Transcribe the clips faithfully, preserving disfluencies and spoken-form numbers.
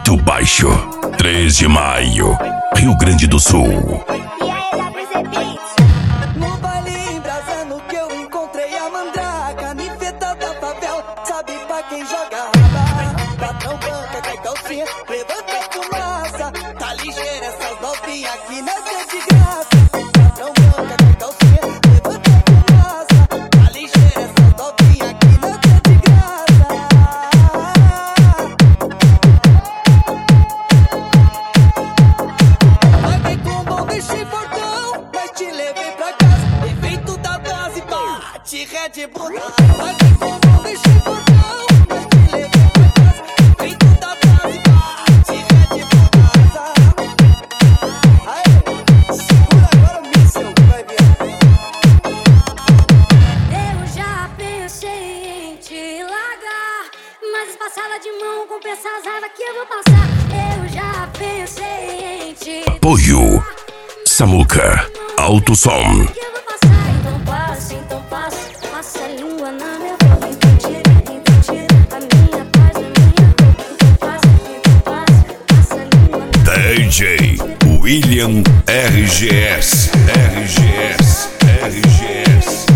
Distrito Baixo, três de maio, Rio Grande do Sul. No baile embrasando que eu encontrei a mandraca, ninfeta da favela, sabe pra quem joga raba. Patrão banca, cai calcinha, levanta fumaça, tá ligeira essas novinhas aqui nessa de graça. Patrão banca, cai calcinha, levanta fumaça, tá ligeira essas novinhas aqui nessa de graça. Paguei com bom deixei portão, mas te levei pra casa, efeito da base, bate Red Bull. Paguei com bom deixei portão, mas te levei pra casa, efeito da base, bate Red Bull casa. Aê, segura agora o míssel, vai ver. Eu já pensei em te largar, mas passada de mão compensa as raivas que eu vou passar. Eu já pensei em te Apoio Samuca Alto Som. que eu vou passar. Então passa, então passa, passa a língua na minha boca. Então tira, então tira a minha paz, a minha boca. Então passa, então passa, passa a língua na minha boca. D J William R G S, R G S, R G S.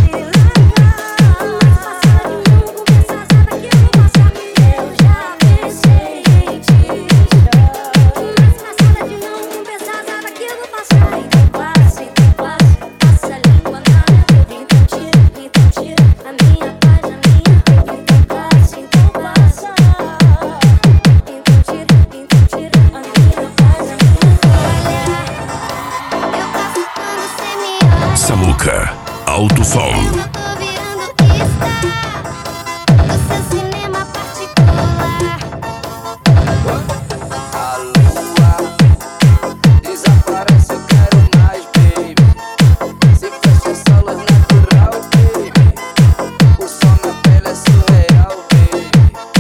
Samuca Alto Som. Eu tô virando pista do seu cinema particular. A lua desaparece, eu quero mais, baby. Se fecha essa luz natural, baby. O som na pele é surreal, baby.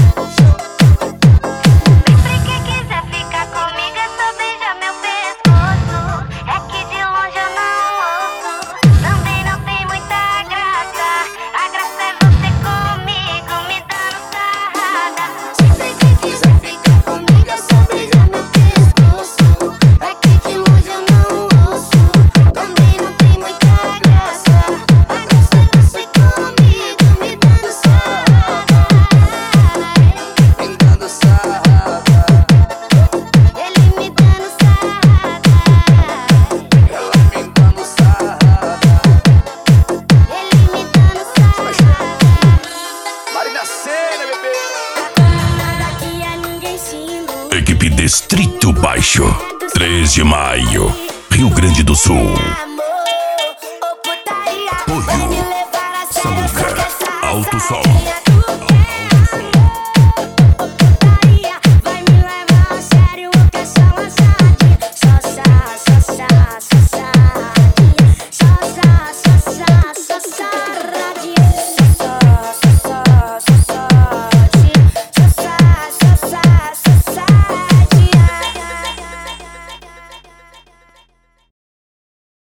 Sempre que quiser ficar comigo é só beijar meu pescoço. É que de longe eu não ouço, também não tem muita graça. A graça é você comigo, me dando sarrada. Sempre que quiser ficar comigo é só beijar meu pescoço. É que de longe eu não ouço, também não tem muita graça. A graça é você comigo, me dando sarrada. Me dando sarrada, Ele me dando sarrada. ela me dando sarrada. Ele me dando sarrada. Marina Sena, bebê. Daqui a ninguém se ilude. Equipe Distrito Baixo, três de maio, Rio Grande do Sul. Amor, ô putaria, vai me levar a sério, Samuca só que essa Alto Som. saia